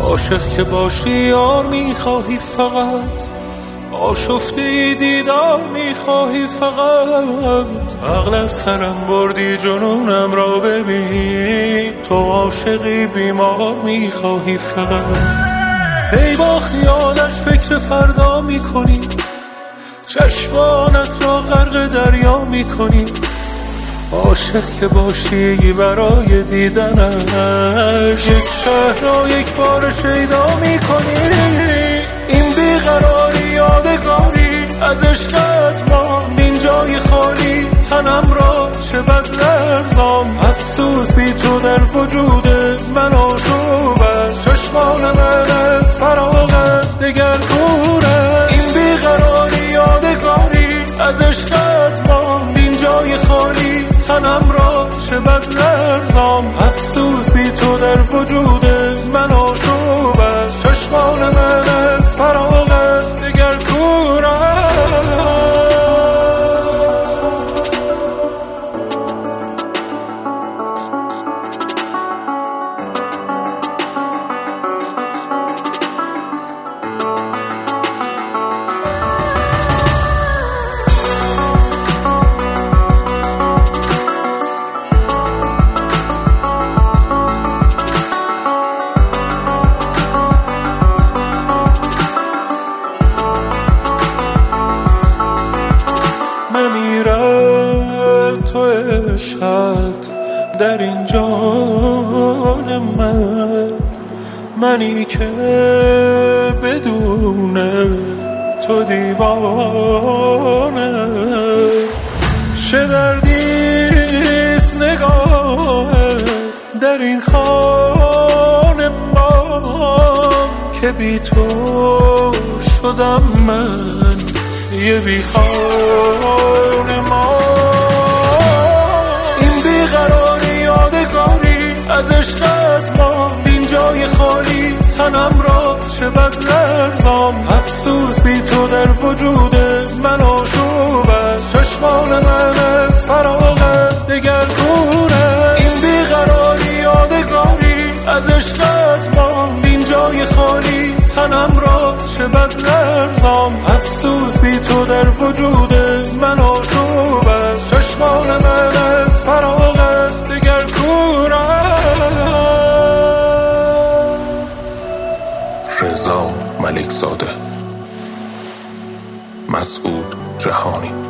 عاشق که باشی یار میخواهی فقط، آشفته دیدار میخواهی فقط. عقل از سرم بردی جنونم را ببین، تو عاشقی بیمار میخواهی فقط. هی با خیالش فکر فردا میکنی، چشمانت را غرق دریا میکنی. عاشق که باشی برای دیدنش، یک شهر را یک بار شیدا میکنی. این بیقراری یادگاری از عشقت ماند، این جای خالی تنم را چه بد لرزان. افسوس بی تو در وجود من آشوب است، چشمان من از فراغت دگر کور است. این بیقراری یادگاری از عشقت ماند، این جای خالی تنم را چه بد لرزان. افسوس بی تو در وجود من آشوب است، چشمان من از فراغت دگر کور است. تو عشقت در این جان منی که بدون تو دیوانه. چه دردیست نگاهت در این خانه ما، که بی تو شدم من یه بی خانه ما. از عشقت ماند، این جای خالی تنم را چه بد لرزان. افسوس بی تو در وجود من آشوب است، چشمان من از فراغت دگر کور است. این بیقراری یادگاری از عشقت ماند، این جای خالی تنم را چه بد لرزان. افسوس بی تو در وجود من آشوب است، چشمان من از فراغت دگر کور است. رضا ملکزاده، مسعود جهانی.